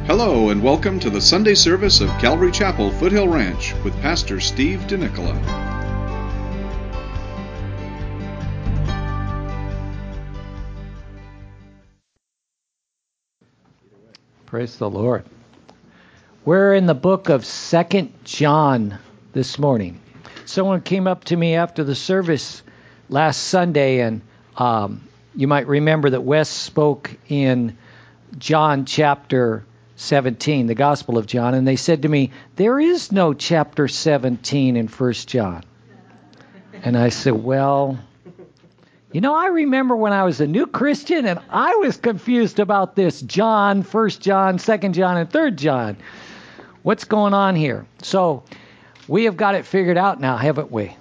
Hello and welcome to the Sunday service of Calvary Chapel, Foothill Ranch with Pastor Steve DeNicola. Praise the Lord. We're in the book of 2 John this morning. Someone came up to me after the service last Sunday, and you might remember that Wes spoke in John chapter 17, the Gospel of John, and they said to me, there is no chapter 17 in 1 John. And I said, well, you know, I remember when I was a new Christian and I was confused about this John, 1 John, 2 John, and 3 John. What's going on here? So we have got it figured out now, haven't we?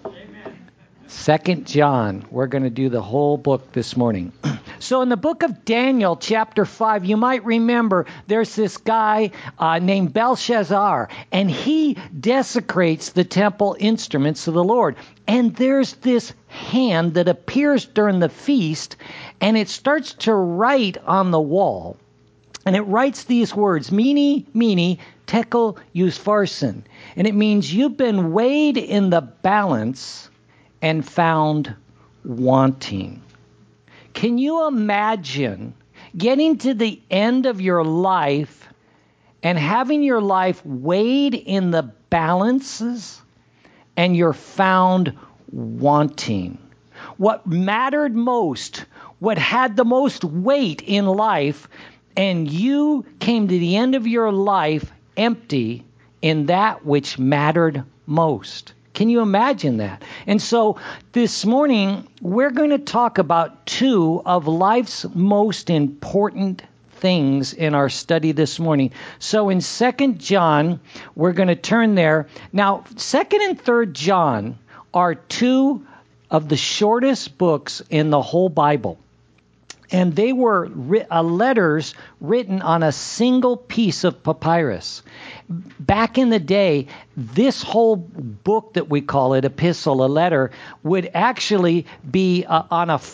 2 John. We're going to do the whole book this morning. So in the book of Daniel, chapter 5, you might remember there's this guy named Belshazzar, and he desecrates the temple instruments of the Lord. And there's this hand that appears during the feast, and it starts to write on the wall. And it writes these words, Mene, Mene, Tekel Upharsin. And it means you've been weighed in the balance and found wanting. Can you imagine getting to the end of your life and having your life weighed in the balances and you're found wanting? What mattered most, what had the most weight in life, and you came to the end of your life empty in that which mattered most. Can you imagine that? And so this morning, we're going to talk about two of life's most important things in our study this morning. So in 2 John, we're going to turn there. Now, 2 and 3 John are two of the shortest books in the whole Bible. And they were letters written on a single piece of papyrus. Back in the day, this whole book that we call it, epistle, a letter, would actually be on a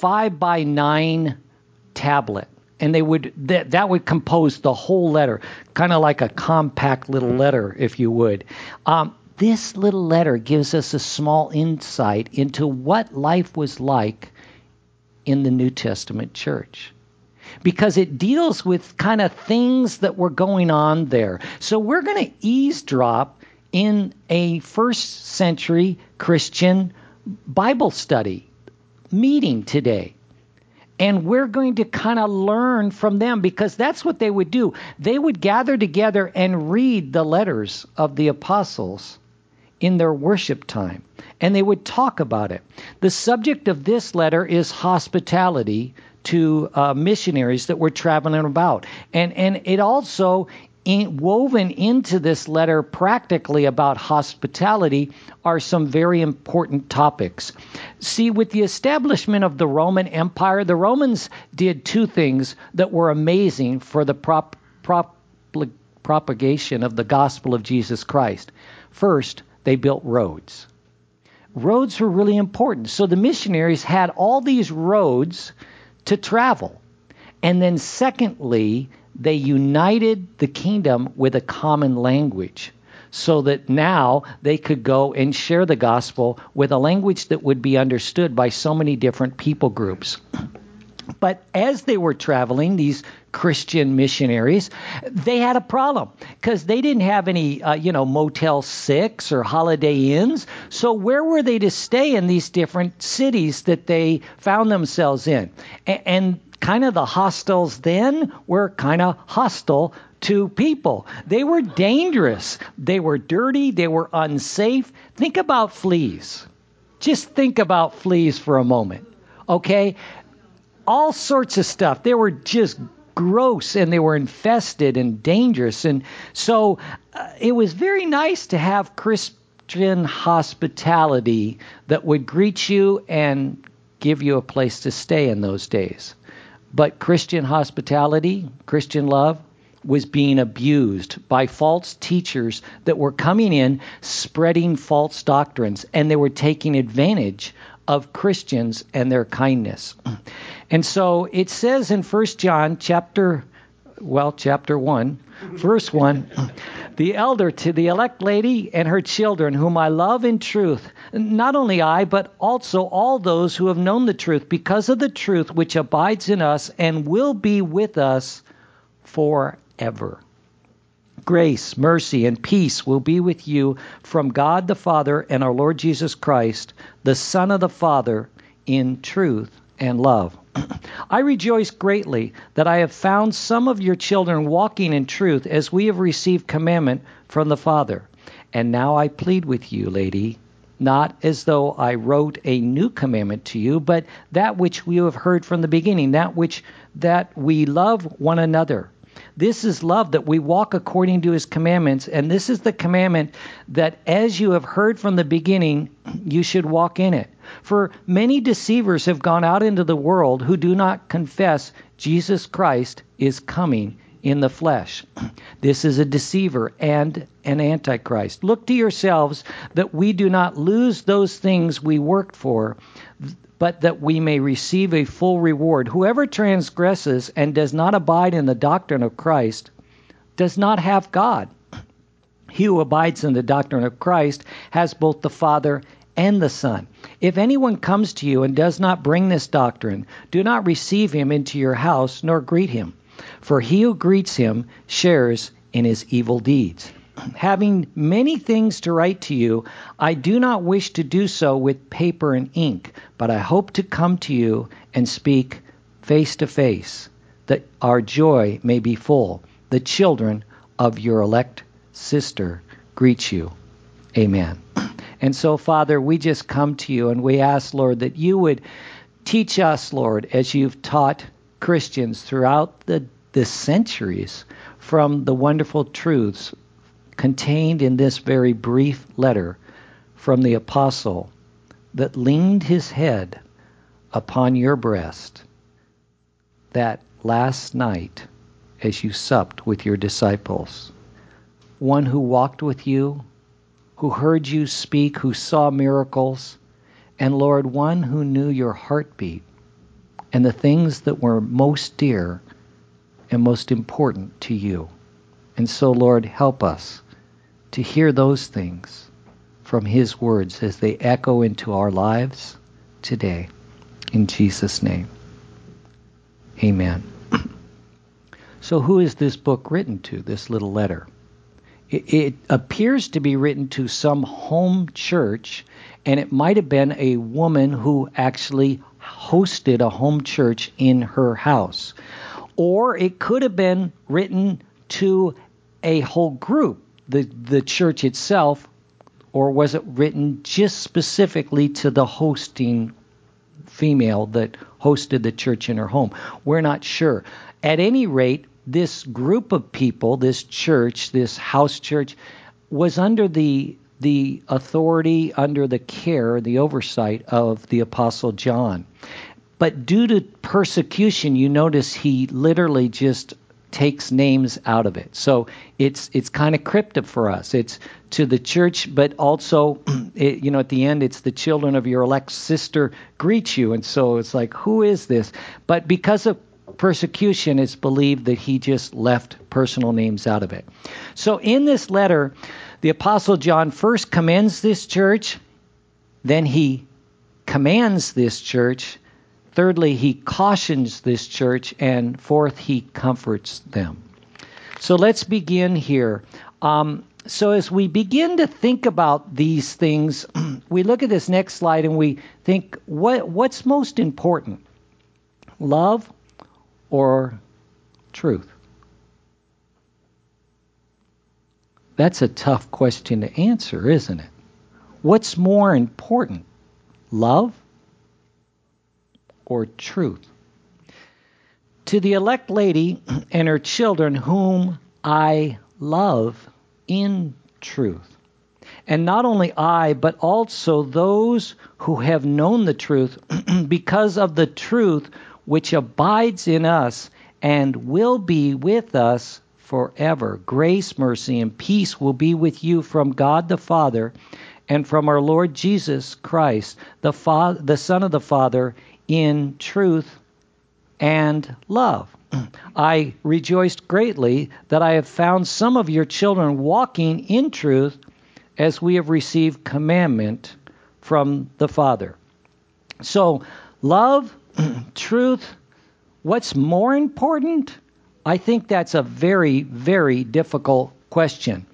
5x9 tablet. And they would that would compose the whole letter, kind of like a compact little letter, if you would. This little letter gives us a small insight into what life was like in the New Testament church, because it deals with kind of things that were going on there. So we're going to eavesdrop in a first century Christian Bible study meeting today. And we're going to kind of learn from them, because that's what they would do. They would gather together and read the letters of the apostles in their worship time, and they would talk about it. The subject of this letter is hospitality to missionaries that were traveling about. And it also, woven into this letter practically about hospitality, are some very important topics. See, with the establishment of the Roman Empire, the Romans did two things that were amazing for the propagation of the gospel of Jesus Christ. First, they built roads. Roads were really important. So the missionaries had all these roads to travel. And then secondly, they united the kingdom with a common language, so that now they could go and share the gospel with a language that would be understood by so many different people groups. But as they were traveling, these Christian missionaries, they had a problem, because they didn't have any, Motel 6 or Holiday Inns. So where were they to stay in these different cities that they found themselves in? And kind of the hostels then were kind of hostile to people. They were dangerous. They were dirty. They were unsafe. Think about fleas. Just think about fleas for a moment, okay? All sorts of stuff. They were just gross, and they were infested and dangerous. And so it was very nice to have Christian hospitality that would greet you and give you a place to stay in those days. But Christian hospitality, Christian love, was being abused by false teachers that were coming in spreading false doctrines, and they were taking advantage of Christians and their kindness. And so it says in 1 John chapter chapter 1, verse 1. The elder to the elect lady and her children, whom I love in truth, not only I, but also all those who have known the truth, because of the truth which abides in us and will be with us forever. Grace, mercy, and peace will be with you from God the Father and our Lord Jesus Christ, the Son of the Father, in truth and love. I rejoice greatly that I have found some of your children walking in truth, as we have received commandment from the Father. And now I plead with you, lady, not as though I wrote a new commandment to you, but that which we have heard from the beginning, that we love one another. This is love, that we walk according to his commandments, and this is the commandment, that as you have heard from the beginning, you should walk in it. For many deceivers have gone out into the world who do not confess Jesus Christ is coming in the flesh. This is a deceiver and an antichrist. Look to yourselves that we do not lose those things we worked for, but that we may receive a full reward. Whoever transgresses and does not abide in the doctrine of Christ does not have God. He who abides in the doctrine of Christ has both the Father and the Son. If anyone comes to you and does not bring this doctrine, do not receive him into your house, nor greet him. For he who greets him shares in his evil deeds. Having many things to write to you, I do not wish to do so with paper and ink, but I hope to come to you and speak face to face, that our joy may be full. The children of your elect sister greet you. Amen. And so, Father, we just come to you and we ask, Lord, that you would teach us, Lord, as you've taught Christians throughout the centuries, from the wonderful truths contained in this very brief letter from the apostle that leaned his head upon your breast that last night as you supped with your disciples. One who walked with you, who heard you speak, who saw miracles, and Lord, one who knew your heartbeat and the things that were most dear and most important to you. And so, Lord, help us to hear those things from his words as they echo into our lives today. In Jesus' name, amen. So who is this book written to, this little letter? It appears to be written to some home church, and it might have been a woman who actually hosted a home church in her house. Or it could have been written to a whole group, the church itself, or was it written just specifically to the hosting female that hosted the church in her home? We're not sure. At any rate, this group of people, this church, this house church, was under the authority, under the care, the oversight of the Apostle John. But due to persecution, you notice he literally just takes names out of it. So it's kind of cryptic for us. It's to the church, but also, at the end, it's the children of your elect sister greet you. And so it's like, who is this? But because of persecution, it's believed that he just left personal names out of it. So in this letter, the Apostle John first commends this church, then he commands this church, thirdly, he cautions this church, and fourth, he comforts them. So let's begin here. So as we begin to think about these things, we look at this next slide and we think, what's most important? Love or truth? That's a tough question to answer, isn't it? What's more important? Love or truth? To the elect lady and her children, whom I love in truth. And not only I, but also those who have known the truth, because of the truth which abides in us and will be with us forever. Grace, mercy, and peace will be with you from God the Father and from our Lord Jesus Christ, the Son of the Father, in truth and love. I rejoiced greatly that I have found some of your children walking in truth as we have received commandment from the Father. So, love, truth, what's more important? I think that's a very, very difficult question.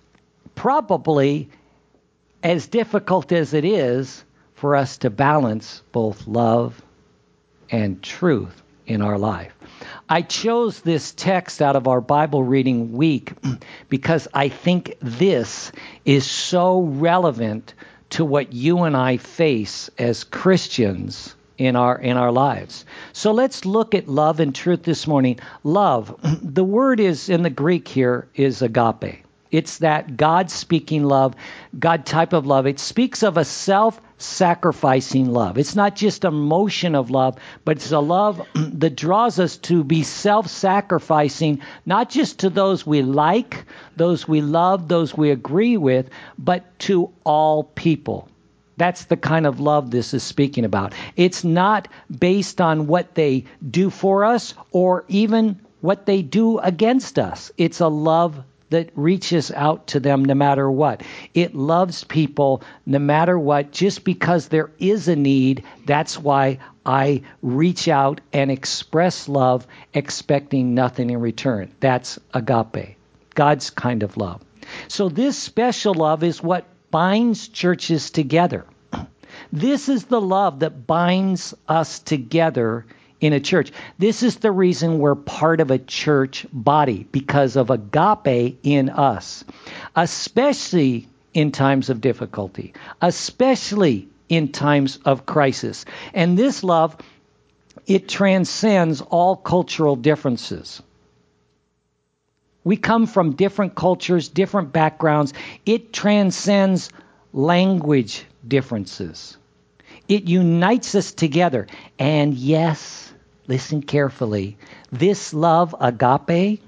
Probably as difficult as it is for us to balance both love and truth in our life. I chose this text out of our Bible reading week because I think this is so relevant to what you and I face as Christians in our lives. So let's look at love and truth this morning. Love, the word is in the Greek here is agape. It's that God-speaking love, God type of love. It speaks of a self-sacrificing love. It's not just a motion of love, but it's a love that draws us to be self-sacrificing, not just to those we like, those we love, those we agree with, but to all people. That's the kind of love this is speaking about. It's not based on what they do for us or even what they do against us. It's a love that reaches out to them no matter what. It loves people no matter what. Just because there is a need, that's why I reach out and express love, expecting nothing in return. That's agape, God's kind of love. So this special love is what binds churches together. This is the love that binds us together in a church. This is the reason we're part of a church body, because of agape in us, especially in times of difficulty, especially in times of crisis. And this love, it transcends all cultural differences. We come from different cultures, different backgrounds. It transcends language differences. It unites us together. And yes, listen carefully, this love, agape,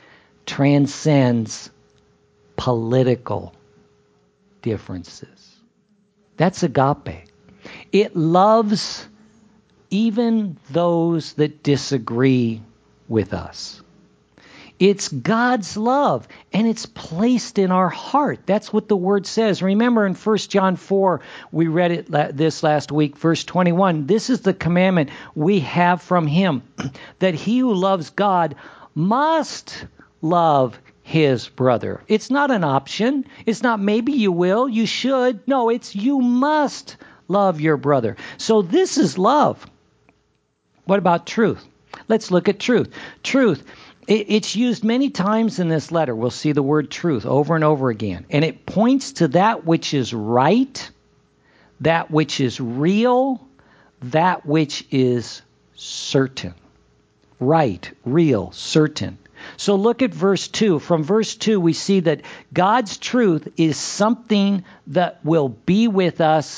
transcends political differences. That's agape. It loves even those that disagree with us. It's God's love, and it's placed in our heart. That's what the Word says. Remember in 1 John 4, we read it this last week, verse 21. This is the commandment we have from Him, that he who loves God must love his brother. It's not an option. It's not maybe you will, you should. No, it's you must love your brother. So this is love. What about truth? Let's look at truth. Truth. It's used many times in this letter. We'll see the word truth over and over again. And it points to that which is right, that which is real, that which is certain. Right, real, certain. So look at verse 2. From verse 2, we see that God's truth is something that will be with us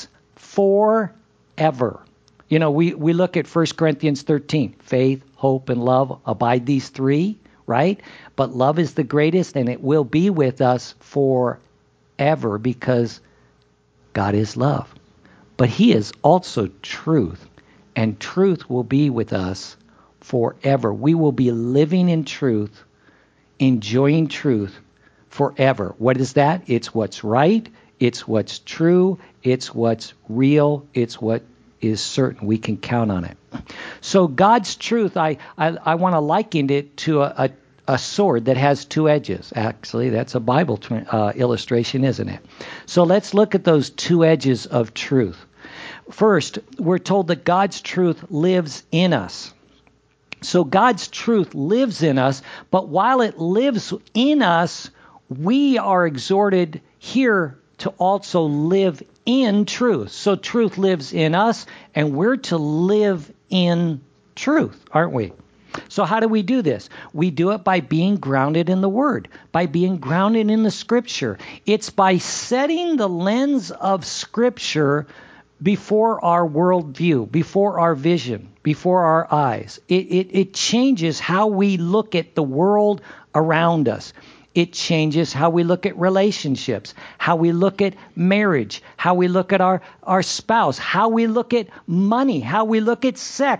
forever. You know, we look at 1 Corinthians 13, faith, hope, and love, abide these three, right? But love is the greatest, and it will be with us forever because God is love. But He is also truth, and truth will be with us forever. We will be living in truth, enjoying truth forever. What is that? It's what's right, it's what's true, it's what's real, it's what is certain. We can count on it. So God's truth, I want to liken it to a sword that has two edges. Actually, that's a Bible illustration, isn't it? So let's look at those two edges of truth. First, we're told that God's truth lives in us. So God's truth lives in us, but while it lives in us, we are exhorted here to also live in truth. So truth lives in us, and we're to live in truth, aren't we? So how do we do this? We do it by being grounded in the Word, by being grounded in the Scripture. It's by setting the lens of Scripture before our worldview, before our vision, before our eyes. It changes how we look at the world around us. It changes how we look at relationships, how we look at marriage, how we look at our spouse, how we look at money, how we look at sex,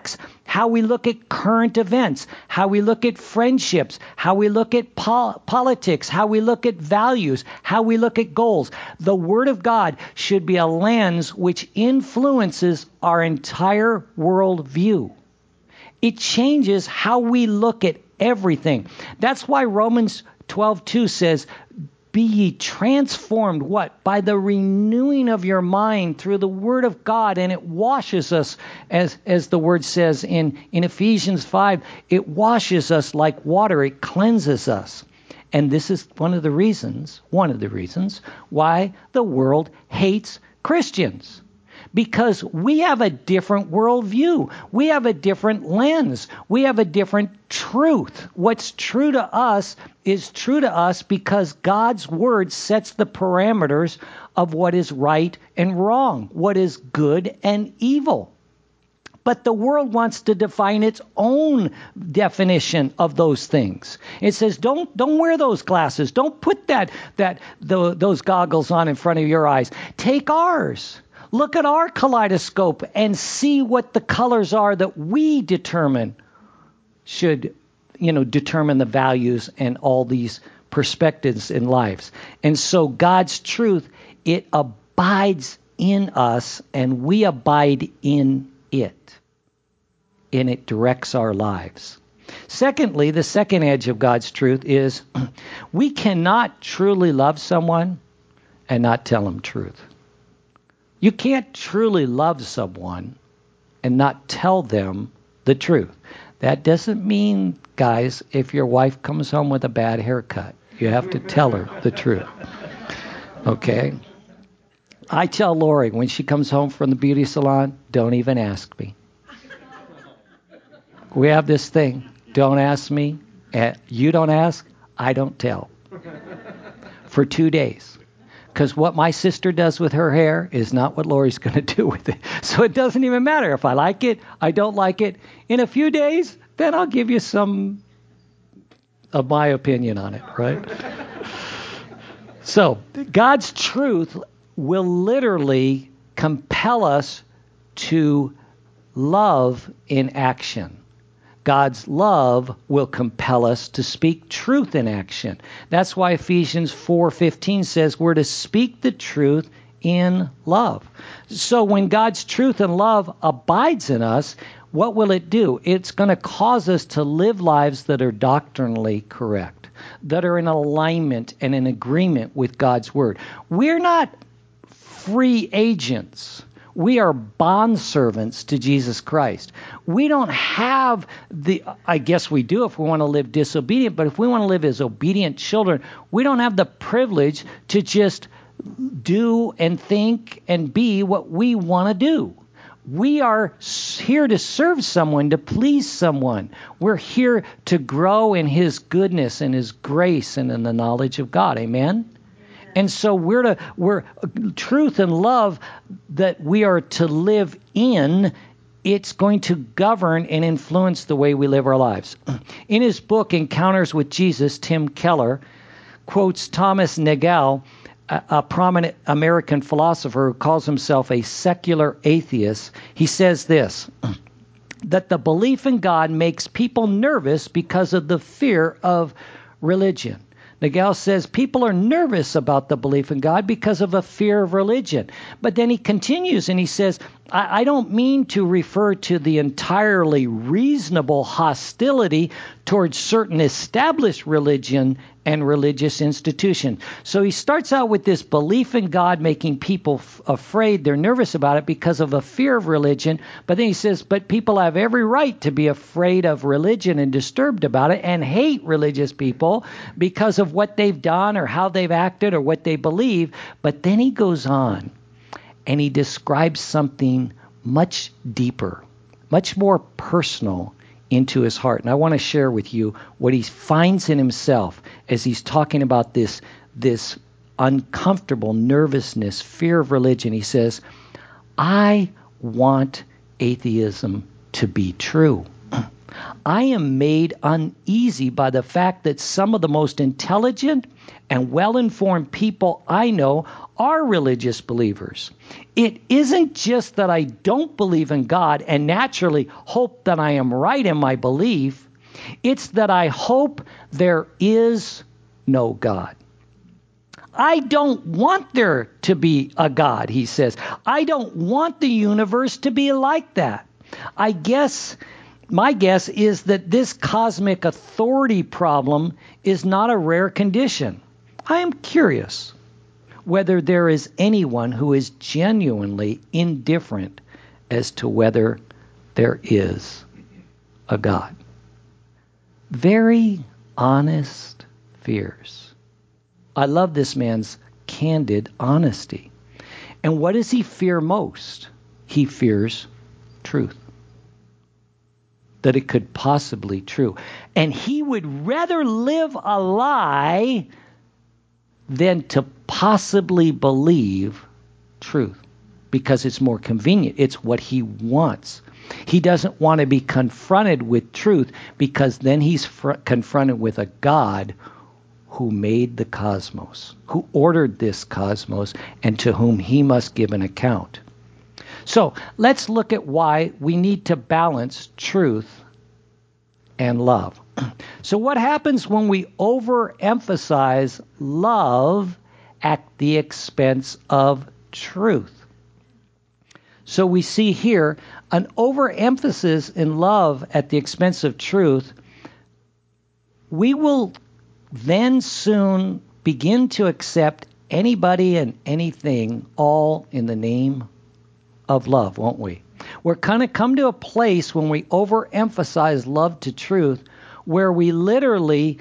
how we look at current events, how we look at friendships, how we look at politics, how we look at values, how we look at goals. The Word of God should be a lens which influences our entire worldview. It changes how we look at everything. That's why Romans 12:2 says, be ye transformed, what? By the renewing of your mind through the Word of God. And it washes us, as the Word says in Ephesians 5, it washes us like water. It cleanses us. And this is one of the reasons why the world hates Christians. Because we have a different worldview. We have a different lens. We have a different truth. What's true to us is true to us because God's Word sets the parameters of what is right and wrong, what is good and evil. But the world wants to define its own definition of those things. It says, don't wear those glasses. Don't put those goggles on in front of your eyes. Take ours. Look at our kaleidoscope and see what the colors are that we determine should, determine the values and all these perspectives in lives. And so God's truth, it abides in us and we abide in it. And it directs our lives. Secondly, the second edge of God's truth is we cannot truly love someone and not tell them truth. You can't truly love someone and not tell them the truth. That doesn't mean, guys, if your wife comes home with a bad haircut, you have to tell her the truth. Okay? I tell Lori when she comes home from the beauty salon, don't even ask me. We have this thing, don't ask me, you don't ask, I don't tell. For 2 days. Because what my sister does with her hair is not what Lori's going to do with it. So it doesn't even matter if I like it, I don't like it. In a few days, then I'll give you some of my opinion on it, right? So God's truth will literally compel us to love in action. God's love will compel us to speak truth in action. That's why Ephesians 4:15 says we're to speak the truth in love. So when God's truth and love abides in us, what will it do? It's going to cause us to live lives that are doctrinally correct, that are in alignment and in agreement with God's Word. We're not free agents. We are bondservants to Jesus Christ. We don't have I guess we do if we want to live disobedient, but if we want to live as obedient children, we don't have the privilege to just do and think and be what we want to do. We are here to serve someone, to please someone. We're here to grow in His goodness and His grace and in the knowledge of God. Amen? And so we're truth and love that we are to live in, it's going to govern and influence the way we live our lives. In his book, Encounters with Jesus, Tim Keller quotes Thomas Nagel, a prominent American philosopher who calls himself a secular atheist. He says this, that the belief in God makes people nervous because of the fear of religion. Nagel says people are nervous about the belief in God because of a fear of religion. But then he continues and he says, I don't mean to refer to the entirely reasonable hostility towards certain established religion and religious institution. So he starts out with this belief in God making people afraid. They're nervous about it because of a fear of religion. But then he says, but people have every right to be afraid of religion and disturbed about it and hate religious people because of what they've done or how they've acted or what they believe. But then he goes on and he describes something much deeper, much more personal into his heart. And I want to share with you what he finds in himself as he's talking about this uncomfortable nervousness, fear of religion. He says, I want atheism to be true. I am made uneasy by the fact that some of the most intelligent and well-informed people I know are religious believers. It isn't just that I don't believe in God and naturally hope that I am right in my belief. It's that I hope there is no God. I don't want there to be a God, he says. I don't want the universe to be like that. My guess is that this cosmic authority problem is not a rare condition. I am curious whether there is anyone who is genuinely indifferent as to whether there is a God. Very honest fears. I love this man's candid honesty. And what does he fear most? He fears truth. That it could possibly be true. And he would rather live a lie than to possibly believe truth. Because it's more convenient. It's what he wants. He doesn't want to be confronted with truth because then he's confronted with a God who made the cosmos, who ordered this cosmos, and to whom he must give an account. So let's look at why we need to balance truth and love. So what happens when we overemphasize love at the expense of truth? So we see here an overemphasis in love at the expense of truth. We will then soon begin to accept anybody and anything all in the name of love, won't we? We're going to come to a place when we overemphasize love to truth where we literally,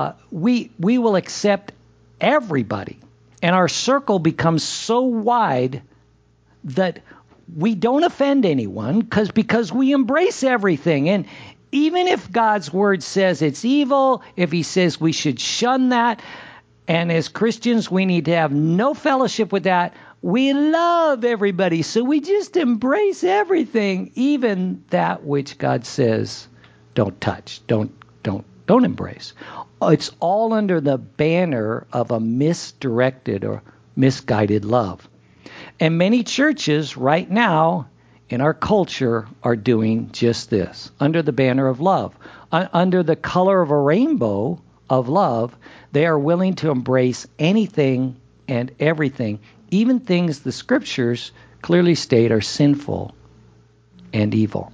we will accept everybody. And our circle becomes so wide that we don't offend anyone because we embrace everything. And even if God's word says it's evil, if he says we should shun that, and as Christians we need to have no fellowship with that, we love everybody. So we just embrace everything, even that which God says don't touch, don't embrace. It's all under the banner of a misdirected or misguided love. And many churches right now in our culture are doing just this, under the banner of love. Under the color of a rainbow of love, they are willing to embrace anything and everything, even things the scriptures clearly state are sinful and evil.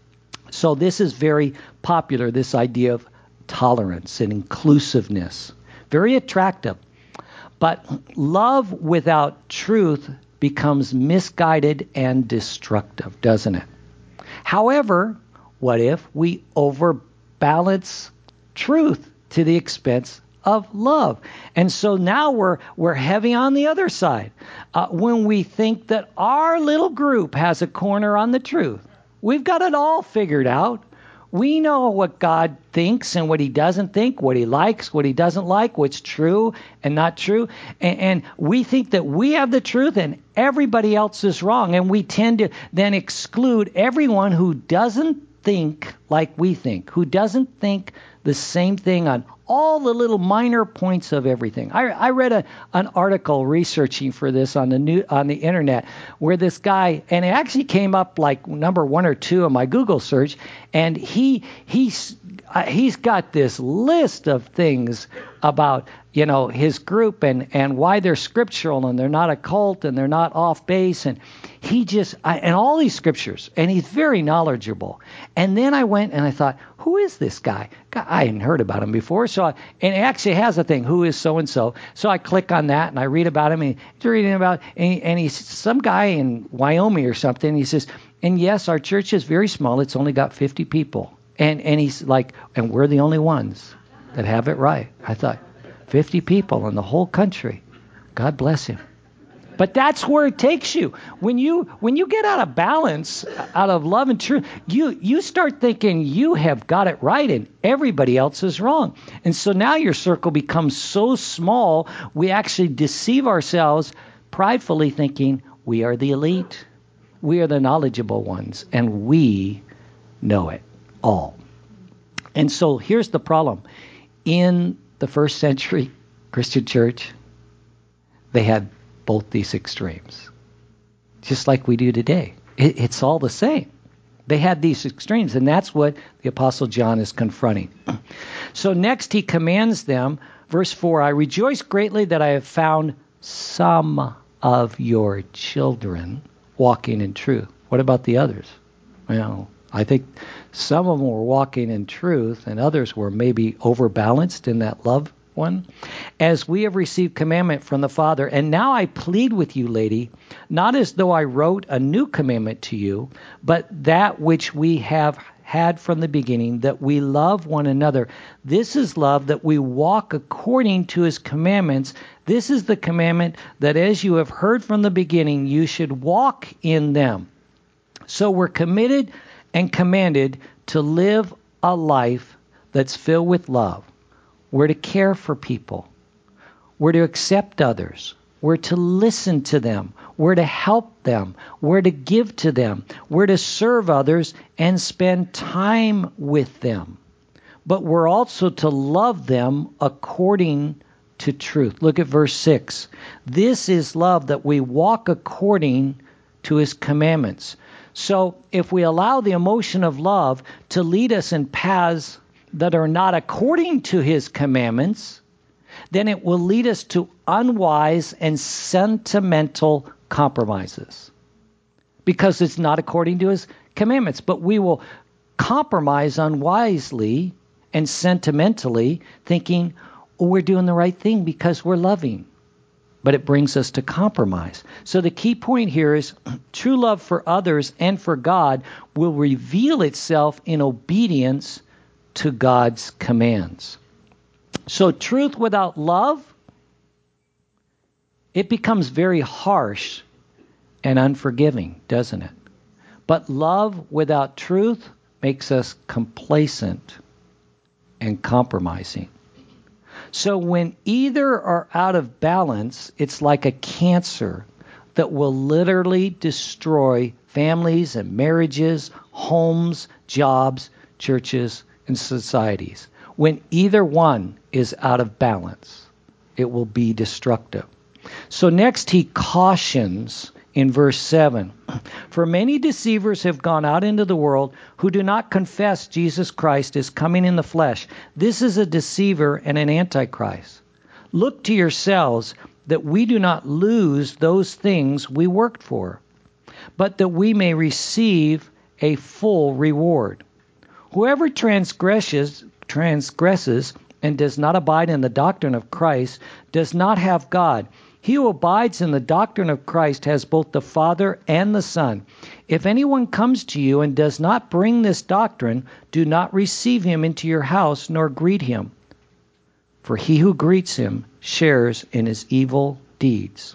So this is very popular, this idea of tolerance and inclusiveness. Very attractive. But love without truth becomes misguided and destructive, doesn't it? However, what if we overbalance truth to the expense of love? And so now we're heavy on the other side. When we think that our little group has a corner on the truth, we've got it all figured out. We know what God thinks and what he doesn't think, what he likes, what he doesn't like, what's true and not true. And we think that we have the truth and everybody else is wrong. And we tend to then exclude everyone who doesn't think like we think, who doesn't think the same thing on all the little minor points of everything. I read an article researching for this on the internet where this guy, and it actually came up like number 1 or 2 on my Google search, and he's got this list of things about his group and why they're scriptural and they're not a cult and they're not off base, and and all these scriptures, and he's very knowledgeable. And then I went and I thought, who is this guy? I hadn't heard about him before. And it actually has a thing, who is so-and-so. So I click on that and I read about him, and he's reading about, and he's some guy in Wyoming or something. He says, and yes, our church is very small. It's only got 50 people. And he's like, and we're the only ones that have it right. I thought, 50 people in the whole country. God bless him. But that's where it takes you. When you get out of balance, out of love and truth, you start thinking you have got it right and everybody else is wrong. And so now your circle becomes so small, we actually deceive ourselves pridefully thinking we are the elite. We are the knowledgeable ones, and we know it all. And so here's the problem. In the first century Christian church, they had both these extremes, just like we do today. It's all the same. They had these extremes, and that's what the Apostle John is confronting. So next he commands them, verse 4, I rejoice greatly that I have found some of your children walking in truth. What about the others? Well, I think some of them were walking in truth, and others were maybe overbalanced in that love one. As we have received commandment from the Father, and now I plead with you, lady, not as though I wrote a new commandment to you, but that which we have had from the beginning, that we love one another. This is love, that we walk according to his commandments. This is the commandment, that as you have heard from the beginning, you should walk in them. So we're committed and commanded to live a life that's filled with love. We're to care for people. We're to accept others. We're to listen to them. We're to help them. We're to give to them. We're to serve others and spend time with them. But we're also to love them according to truth. Look at verse 6. This is love, that we walk according to his commandments. So if we allow the emotion of love to lead us in paths that are not according to his commandments, then it will lead us to unwise and sentimental compromises, because it's not according to his commandments. But we will compromise unwisely and sentimentally, thinking, oh, we're doing the right thing because we're loving. But it brings us to compromise. So the key point here is true love for others and for God will reveal itself in obedience to God's commands. So truth without love, it becomes very harsh and unforgiving, doesn't it? But love without truth makes us complacent and compromising. So when either are out of balance, it's like a cancer that will literally destroy families and marriages, homes, jobs, churches, and societies. When either one is out of balance, it will be destructive. So next he cautions in verse 7, for many deceivers have gone out into the world who do not confess Jesus Christ is coming in the flesh. This is a deceiver and an antichrist. Look to yourselves that we do not lose those things we worked for, but that we may receive a full reward. Whoever transgresses and does not abide in the doctrine of Christ does not have God. He who abides in the doctrine of Christ has both the Father and the Son. If anyone comes to you and does not bring this doctrine, do not receive him into your house nor greet him. For he who greets him shares in his evil deeds.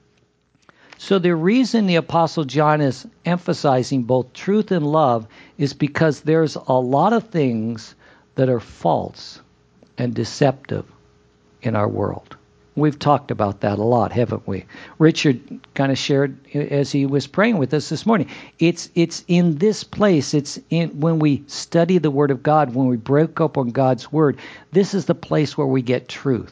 So the reason the Apostle John is emphasizing both truth and love is because there's a lot of things that are false and deceptive in our world. We've talked about that a lot, haven't we? Richard kind of shared as he was praying with us this morning. It's in this place. It's in when we study the Word of God, when we break up on God's Word. This is the place where we get truth.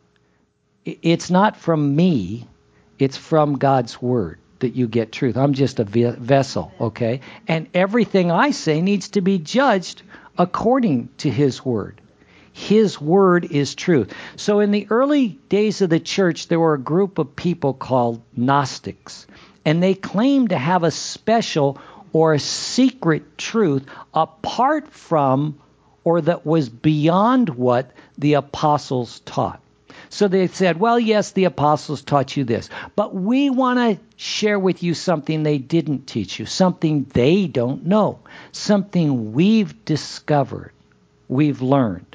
It's not from me. It's from God's Word that you get truth. I'm just a vessel, okay? And everything I say needs to be judged according to His Word. His Word is truth. So in the early days of the church, there were a group of people called Gnostics, and they claimed to have a special or a secret truth apart from or that was beyond what the apostles taught. So they said, well, yes, the apostles taught you this, but we want to share with you something they didn't teach you, something they don't know, something we've discovered, we've learned.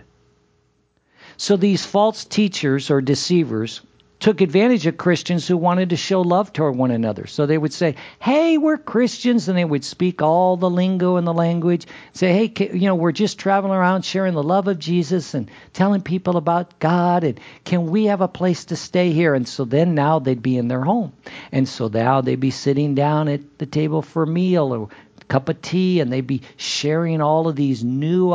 So these false teachers or deceivers took advantage of Christians who wanted to show love toward one another. So they would say, hey, we're Christians, and they would speak all the lingo and the language, say, hey, we're just traveling around sharing the love of Jesus and telling people about God, and can we have a place to stay here? And so then now they'd be in their home. And so now they'd be sitting down at the table for a meal or cup of tea, and they'd be sharing all of these new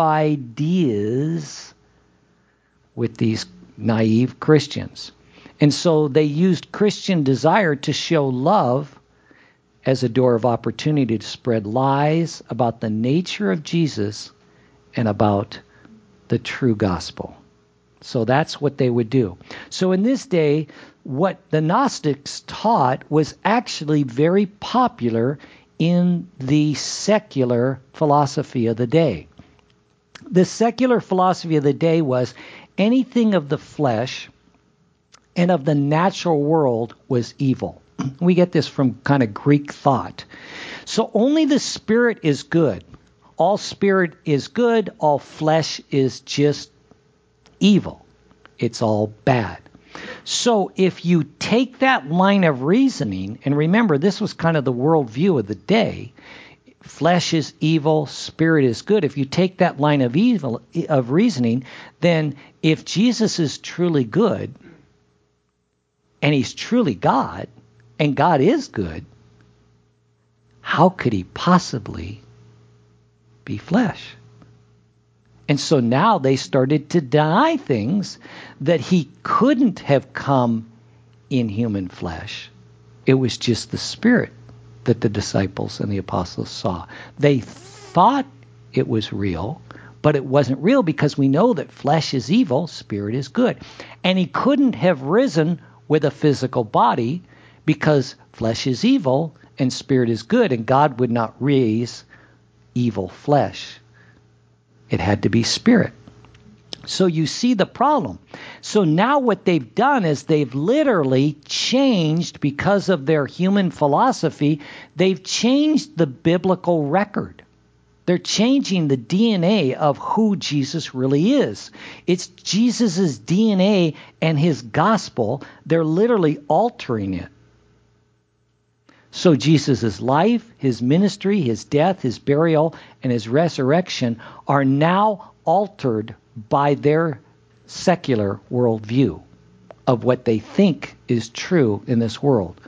ideas with these naive Christians. And so they used Christian Desire to show love as a door of opportunity to spread lies about the nature of Jesus and about the true gospel. So that's what they would do. So in this day, what the Gnostics taught was actually very popular in the secular philosophy of the day. The secular philosophy of the day was anything of the flesh and of the natural world was evil. We get this from kind of Greek thought. So only the spirit is good. All spirit is good. All flesh is just evil. It's all bad. So if you take that line of reasoning, and remember, this was kind of the worldview of the day, flesh is evil, spirit is good. If you take that line of reasoning, then if Jesus is truly good, and he's truly God, and God is good, how could he possibly be flesh? And so now they started to deny things that he couldn't have come in human flesh. It was just the Spirit that the disciples and the apostles saw. They thought it was real, but it wasn't real because we know that flesh is evil, spirit is good. And he couldn't have risen with a physical body because flesh is evil and spirit is good, and God would not raise evil flesh. It had to be spirit. So you see the problem. So now what they've done is they've literally changed, because of their human philosophy, they've changed the biblical record. They're changing the DNA of who Jesus really is. It's Jesus' DNA and his gospel. They're literally altering it. So Jesus' life, his ministry, his death, his burial, and his resurrection are now altered by their secular worldview of what they think is true in this world.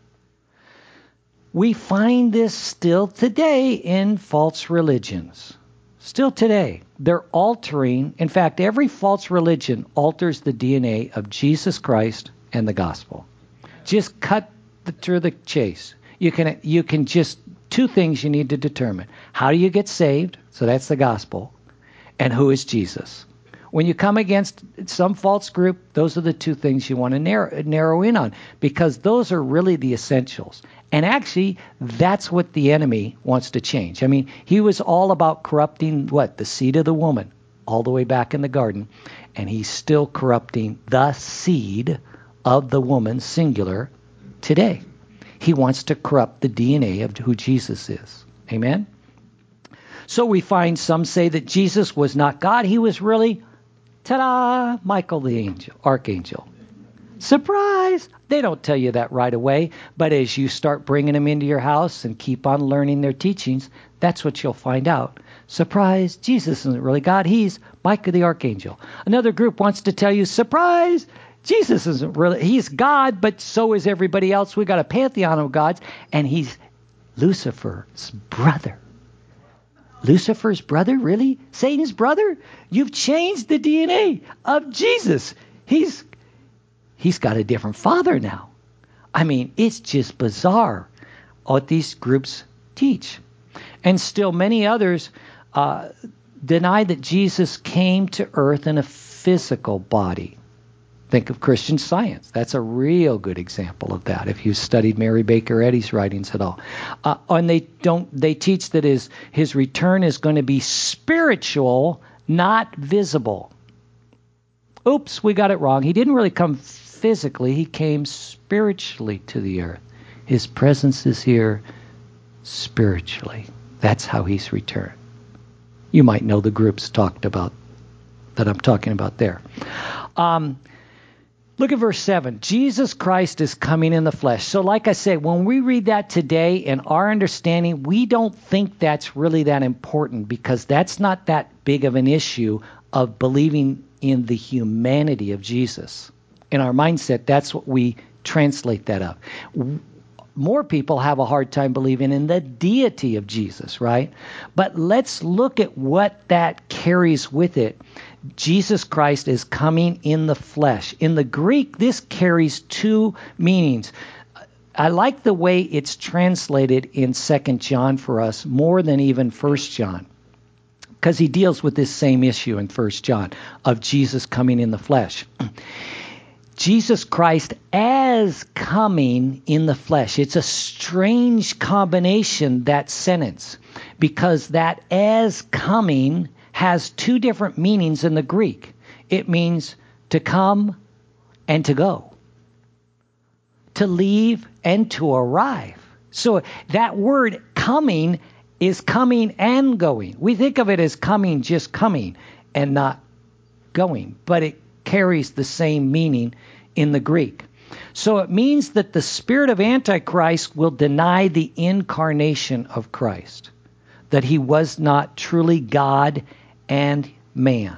We find this still today in false religions. Still today. They're altering, in fact, every false religion alters the DNA of Jesus Christ and the gospel. Just cut through the chase. You can just, two things you need to determine. How do you get saved? So that's the gospel. And who is Jesus? When you come against some false group, those are the two things you want to narrow in on, because those are really the essentials. And actually, that's what the enemy wants to change. I mean, he was all about corrupting the seed of the woman, all the way back in the garden. And he's still corrupting the seed of the woman, singular, today. He wants to corrupt the DNA of who Jesus is. Amen? So we find some say that Jesus was not God. He was really, ta-da, Michael the archangel. Surprise! They don't tell you that right away, but as you start bringing them into your house and keep on learning their teachings, that's what you'll find out. Surprise! Jesus isn't really God. He's Michael the archangel. Another group wants to tell you, surprise! Jesus isn't really, he's God, but so is everybody else. We got a pantheon of gods, and he's Lucifer's brother. Lucifer's brother? Really? Satan's brother? You've changed the DNA of Jesus. He's got a different father now. I mean, it's just bizarre what these groups teach. And still many others deny that Jesus came to earth in a physical body. Think of Christian Science. That's a real good example of that, if you've studied Mary Baker Eddy's writings at all. And they teach that his return is going to be spiritual, not visible. Oops, we got it wrong. He didn't really come physically. He came spiritually to the earth. His presence is here spiritually. That's how he's returned. You might know the groups talked about that I'm talking about there. Look at verse 7. Jesus Christ is coming in the flesh. So like I say, when we read that today, in our understanding, we don't think that's really that important, because that's not that big of an issue of believing in the humanity of Jesus. In our mindset, that's what we translate that of. more people have a hard time believing in the deity of Jesus, right? But let's look at what that carries with it. Jesus Christ is coming in the flesh. In the Greek, this carries two meanings. I like the way it's translated in 2 John for us more than even 1 John, because he deals with this same issue in 1 John of Jesus coming in the flesh. Jesus Christ as coming in the flesh. It's a strange combination, that sentence, because that as coming has two different meanings in the Greek. It means to come and to go, to leave and to arrive. So that word coming is coming and going. We think of it as coming, just coming, and not going, but it carries the same meaning in the Greek. So it means that the spirit of Antichrist will deny the incarnation of Christ, that he was not truly God and man.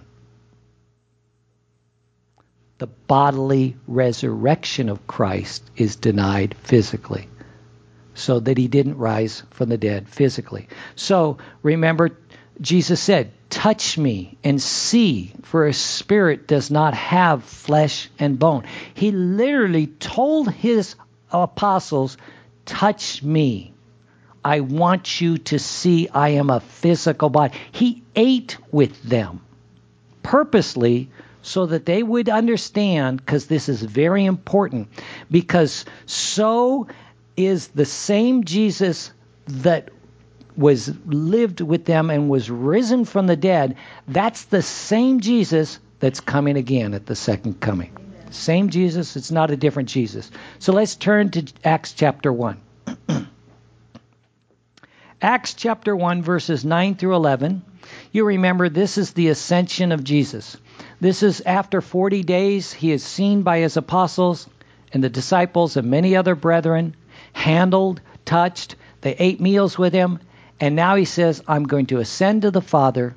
The bodily resurrection of Christ is denied physically, so that he didn't rise from the dead physically. So remember, Jesus said, touch me and see, for a spirit does not have flesh and bone. He literally told his apostles, touch me. I want you to see I am a physical body. He ate with them purposely so that they would understand, because this is very important, because so is the same Jesus that was lived with them and was risen from the dead. That's the same Jesus that's coming again at the second coming. Amen. Same Jesus. It's not a different Jesus. So let's turn to Acts chapter 1. Acts chapter 1, verses 9 through 11. You remember, this is the ascension of Jesus. This is after 40 days. He is seen by his apostles and the disciples and many other brethren, handled, touched. They ate meals with him. And now he says, I'm going to ascend to the Father,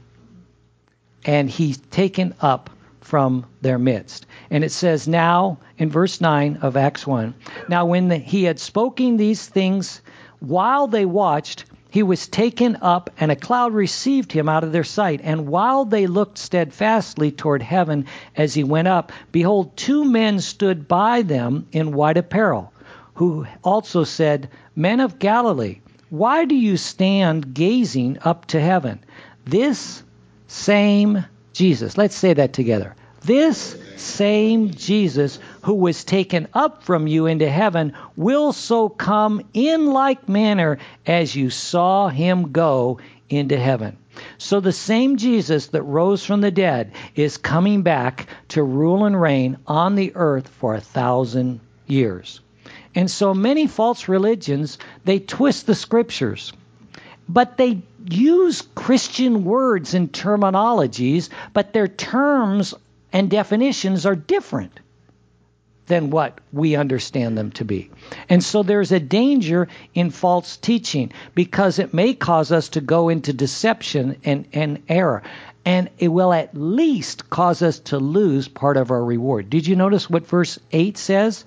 and he's taken up from their midst. And it says now, in verse 9 of Acts 1, now when he had spoken these things, while they watched, he was taken up, and a cloud received him out of their sight. And while they looked steadfastly toward heaven as he went up, behold, two men stood by them in white apparel, who also said, Men of Galilee, why do you stand gazing up to heaven? This same Jesus, let's say that together. This same Jesus who was taken up from you into heaven will so come in like manner as you saw him go into heaven. So the same Jesus that rose from the dead is coming back to rule and reign on the earth for 1,000 years. And so many false religions, they twist the scriptures, but they use Christian words and terminologies, but their terms and definitions are different than what we understand them to be. And so there's a danger in false teaching, because it may cause us to go into deception and error. And it will at least cause us to lose part of our reward. Did you notice what verse 8 says?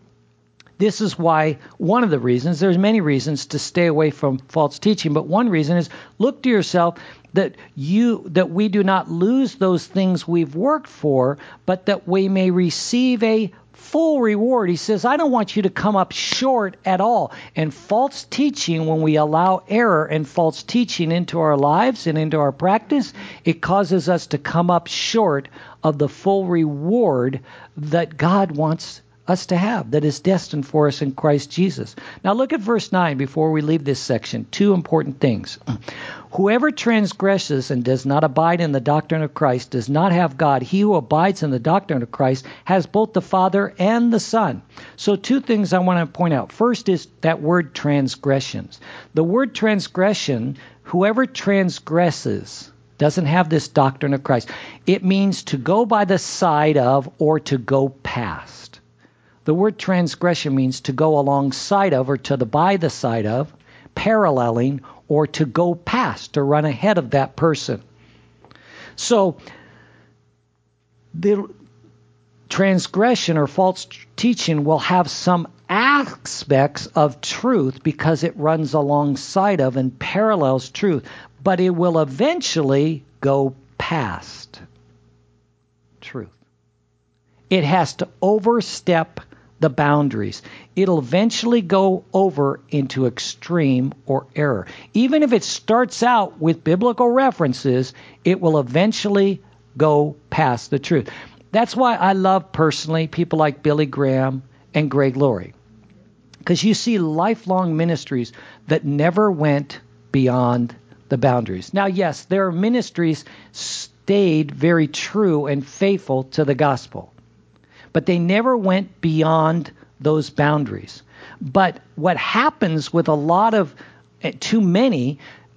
This is why, one of the reasons, there's many reasons to stay away from false teaching, but one reason is look to yourself that we do not lose those things we've worked for, but that we may receive a full reward. He says, I don't want you to come up short at all. And false teaching, when we allow error and false teaching into our lives and into our practice, it causes us to come up short of the full reward that God wants us to have, that is destined for us in Christ Jesus. Now look at verse 9 before we leave this section. Two important things. Whoever transgresses and does not abide in the doctrine of Christ does not have God. He who abides in the doctrine of Christ has both the Father and the Son. So two things I want to point out. First is that word transgressions. The word transgression, whoever transgresses, doesn't have this doctrine of Christ. It means to go by the side of or to go past. The word transgression means to go alongside of or to the by the side of, paralleling, or to go past, to run ahead of that person. So the transgression or false teaching will have some aspects of truth because it runs alongside of and parallels truth, but it will eventually go past truth. It has to overstep the boundaries. It'll eventually go over into extreme or error. Even if it starts out with biblical references, it will eventually go past the truth. That's why I love personally people like Billy Graham and Greg Laurie, because you see lifelong ministries that never went beyond the boundaries. Now, yes, their ministries stayed very true and faithful to the gospel, but they never went beyond those boundaries. But what happens with a lot of, too many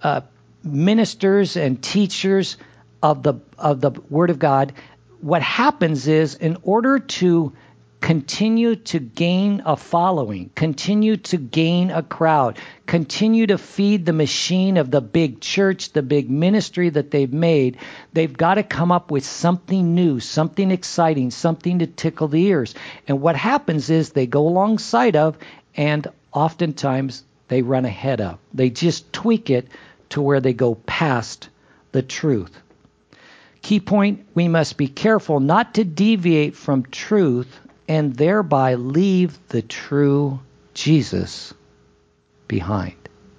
ministers and teachers of the Word of God, what happens is, in order to continue to gain a following, continue to gain a crowd, continue to feed the machine of the big church, the big ministry that they've made, they've got to come up with something new, something exciting, something to tickle the ears. And what happens is they go alongside of, and oftentimes they run ahead of. They just tweak it to where they go past the truth. Key point, we must be careful not to deviate from truth and thereby leave the true Jesus behind.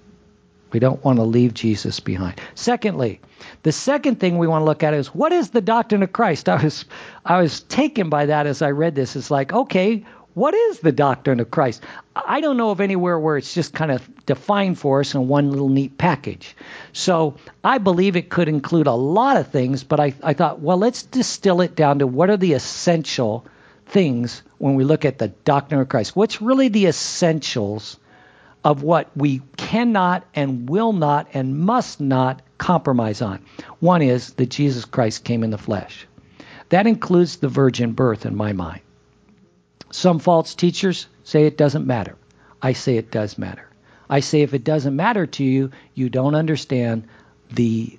We don't want to leave Jesus behind. Secondly, the second thing we want to look at is, what is the doctrine of Christ? I was taken by that as I read this. It's like, okay, what is the doctrine of Christ? I don't know of anywhere where it's just kind of defined for us in one little neat package. So I believe it could include a lot of things, but I thought, well, let's distill it down to what are the essential things when we look at the doctrine of Christ. What's really the essentials of what we cannot and will not and must not compromise on? One is that Jesus Christ came in the flesh. That includes the virgin birth in my mind. Some false teachers say it doesn't matter. I say it does matter. I say if it doesn't matter to you, you don't understand the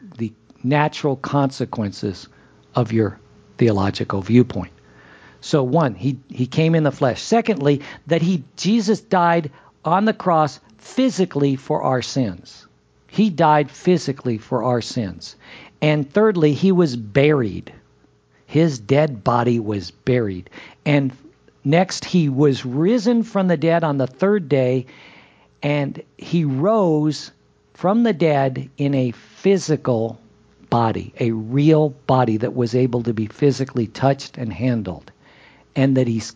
natural consequences of your theological viewpoint. So one, he came in the flesh. Secondly, that Jesus died on the cross physically for our sins. He died physically for our sins. And thirdly, he was buried. His dead body was buried. And next, he was risen from the dead on the third day, and he rose from the dead in a physical body, a real body that was able to be physically touched and handled. And that he's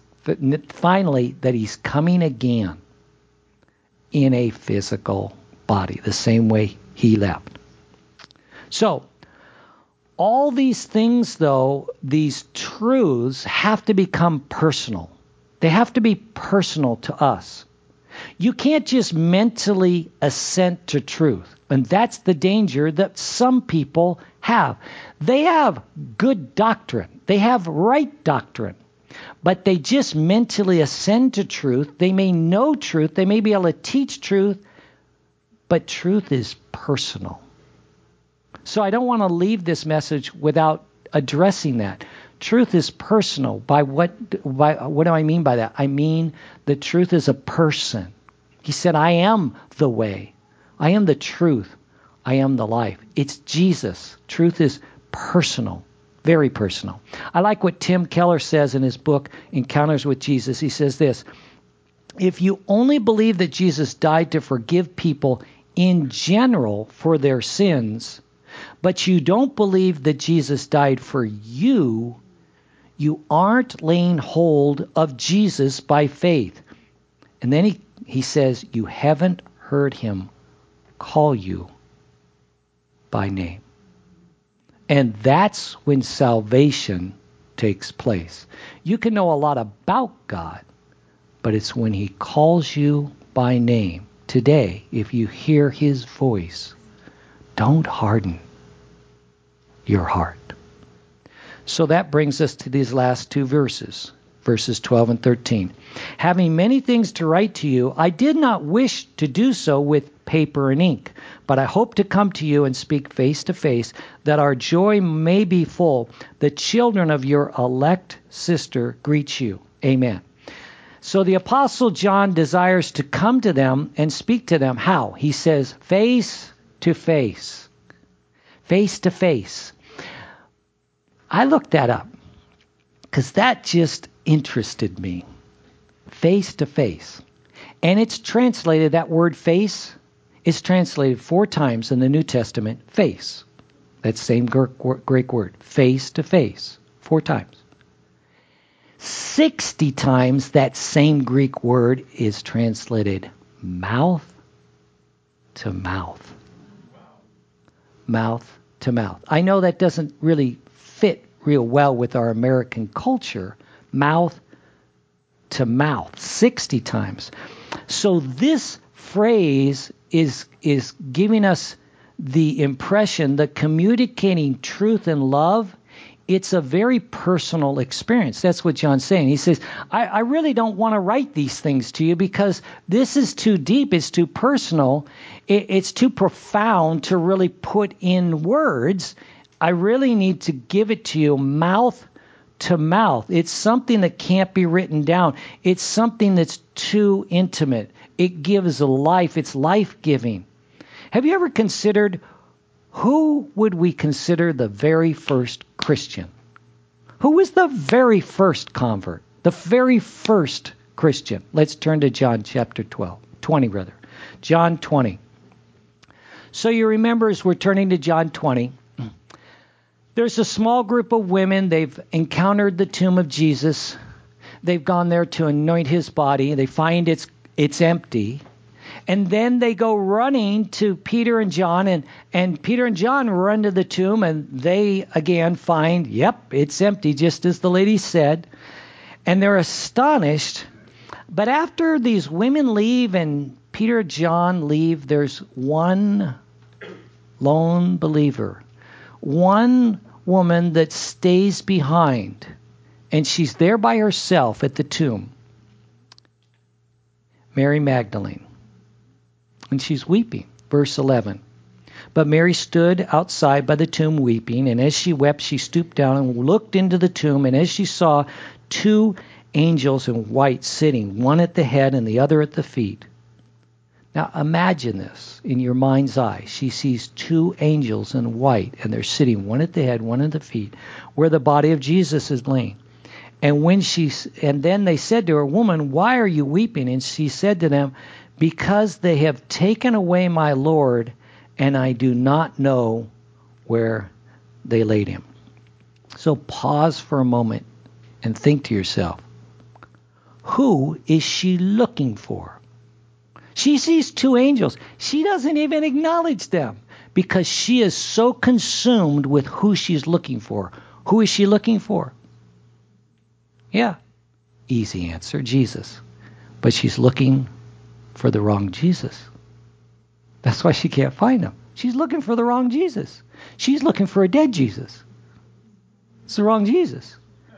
coming again in a physical body, the same way he left. So, all these things, though, these truths have to become personal. They have to be personal to us. You can't just mentally assent to truth. And that's the danger that some people have. They have good doctrine. They have right doctrine. But they just mentally assent to truth. They may know truth. They may be able to teach truth. But truth is personal. So I don't want to leave this message without addressing that. Truth is personal. What do I mean by that? I mean the truth is a person. He said, I am the way. I am the truth. I am the life. It's Jesus. Truth is personal. Very personal. I like what Tim Keller says in his book, Encounters with Jesus. He says this: if you only believe that Jesus died to forgive people in general for their sins, but you don't believe that Jesus died for you, you aren't laying hold of Jesus by faith. And then he says, you haven't heard him call you by name. And that's when salvation takes place. You can know a lot about God, but it's when he calls you by name. Today, if you hear his voice, don't harden your heart. So that brings us to these last two verses. verses 12 and 13. Having many things to write to you, I did not wish to do so with paper and ink, but I hope to come to you and speak face to face, that our joy may be full. The children of your elect sister greet you. Amen. So the Apostle John desires to come to them and speak to them. How? He says, face to face. Face to face. I looked that up because that just interested me. Face to face. And it's translated, that word face is translated 4 times in the New Testament, face. That same Greek word, face to face, 4 times. 60 times that same Greek word is translated mouth to mouth. Mouth to mouth. I know that doesn't really fit real well with our American culture. Mouth to mouth, 60 times. So this phrase is giving us the impression that communicating truth and love, it's a very personal experience. That's what John's saying. He says, I really don't want to write these things to you because this is too deep, it's too personal, it's too profound to really put in words. I really need to give it to you mouth to mouth. It's something that can't be written down. It's something that's too intimate. It gives life. It's life-giving. Have you ever considered who would we consider the very first Christian? Who was the very first convert? The very first Christian? Let's turn to John chapter 20 rather. John 20. So you remember as we're turning to John 20, there's a small group of women. They've encountered the tomb of Jesus. They've gone there to anoint his body. They find it's empty. And then they go running to Peter and John, and Peter and John run to the tomb, and they again find, yep, it's empty, just as the lady said. And they're astonished. But after these women leave and Peter and John leave, there's one lone believer, one woman that stays behind, and she's there by herself at the tomb, Mary Magdalene. And she's weeping. Verse 11. But Mary stood outside by the tomb weeping, and as she wept, she stooped down and looked into the tomb, and as she saw 2 angels in white sitting, one at the head and the other at the feet. Now imagine this in your mind's eye. She sees 2 angels in white, and they're sitting, one at the head, one at the feet, where the body of Jesus is laying. And then they said to her, Woman, why are you weeping? And she said to them, Because they have taken away my Lord, and I do not know where they laid him. So pause for a moment and think to yourself, who is she looking for? She sees 2 angels. She doesn't even acknowledge them because she is so consumed with who she's looking for. Who is she looking for? Yeah, easy answer, Jesus. But she's looking for the wrong Jesus. That's why she can't find him. She's looking for the wrong Jesus. She's looking for a dead Jesus. It's the wrong Jesus.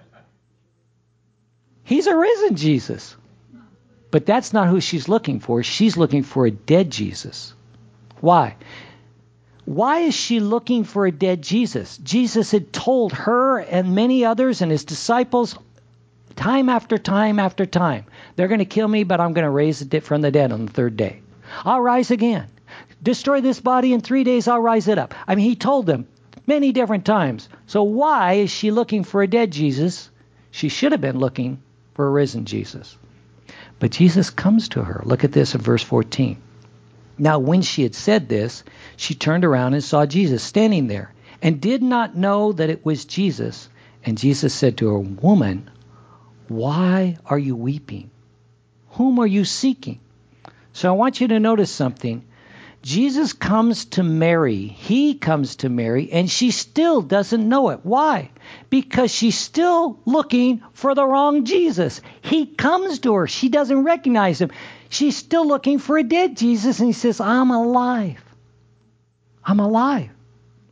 He's a risen Jesus. But that's not who she's looking for. She's looking for a dead Jesus. Why? Why is she looking for a dead Jesus? Jesus had told her and many others and his disciples time after time after time, they're going to kill me, but I'm going to raise it from the dead on the 3rd day. I'll rise again. Destroy this body in 3 days, I'll rise it up. I mean, he told them many different times. So why is she looking for a dead Jesus? She should have been looking for a risen Jesus. But Jesus comes to her. Look at this in verse 14. Now, when she had said this, she turned around and saw Jesus standing there and did not know that it was Jesus. And Jesus said to her, Woman, why are you weeping? Whom are you seeking? So I want you to notice something. Jesus comes to Mary. He comes to Mary, and she still doesn't know it. Why? Because she's still looking for the wrong Jesus. He comes to her. She doesn't recognize him. She's still looking for a dead Jesus, and he says, I'm alive. I'm alive.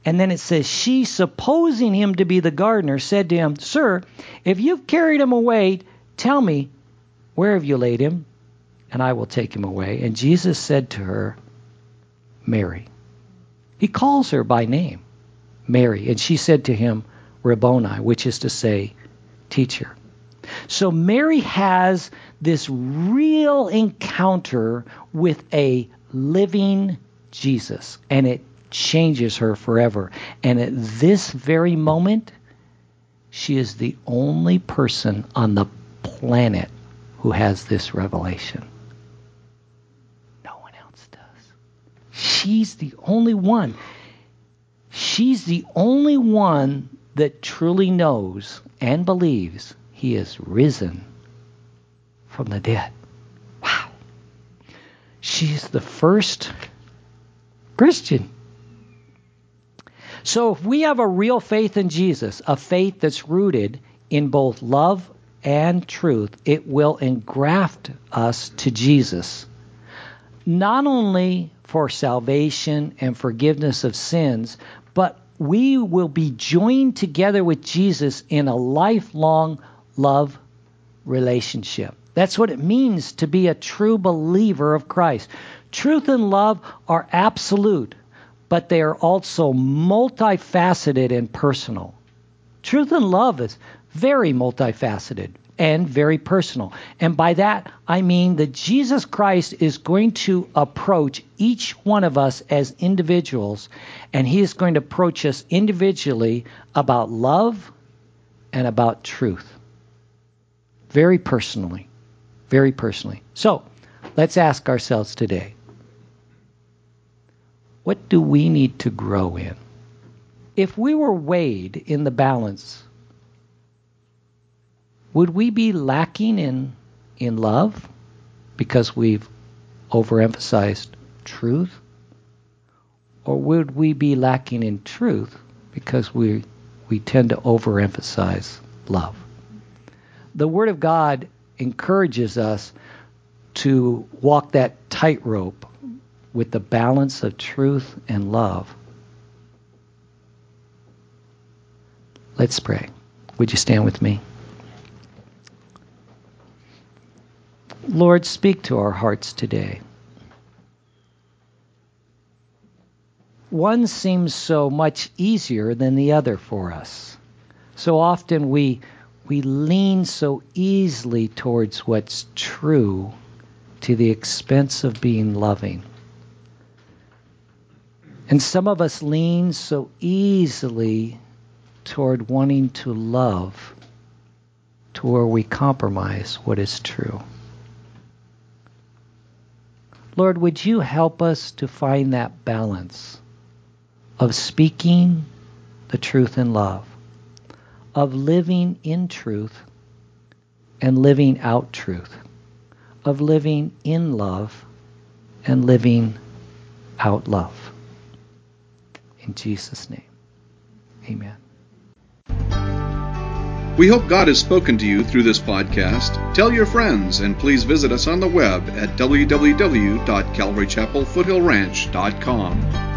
And then it says, she, supposing him to be the gardener, said to him, Sir, if you've carried him away, tell me, where have you laid him? And I will take him away. And Jesus said to her, Mary. He calls her by name, Mary. And she said to him, Rabboni, which is to say, teacher. So Mary has this real encounter with a living Jesus, and it changes her forever. And at this very moment, she is the only person on the planet who has this revelation. No one else does. She's the only one. She's the only one that truly knows and believes he is risen from the dead. Wow. She's the first Christian. So if we have a real faith in Jesus, a faith that's rooted in both love and truth, it will engraft us to Jesus, not only for salvation and forgiveness of sins, but we will be joined together with Jesus in a lifelong love relationship. That's what it means to be a true believer of Christ. Truth and love are absolute, but they are also multifaceted and personal. Truth and love is very multifaceted and very personal. And by that, I mean that Jesus Christ is going to approach each one of us as individuals, and he is going to approach us individually about love and about truth. Very personally. Very personally. So, let's ask ourselves today, what do we need to grow in? If we were weighed in the balance, would we be lacking in love because we've overemphasized truth? Or would we be lacking in truth because we tend to overemphasize love? The Word of God encourages us to walk that tightrope with the balance of truth and love. Let's pray. Would you stand with me? Lord, speak to our hearts today. One seems so much easier than the other for us. So often we lean so easily towards what's true to the expense of being loving. And some of us lean so easily toward wanting to love to where we compromise what is true. Lord, would you help us to find that balance of speaking the truth in love, of living in truth and living out truth, of living in love and living out love. In Jesus' name, amen. We hope God has spoken to you through this podcast. Tell your friends, and please visit us on the web at www.calvarychapelfoothillranch.com.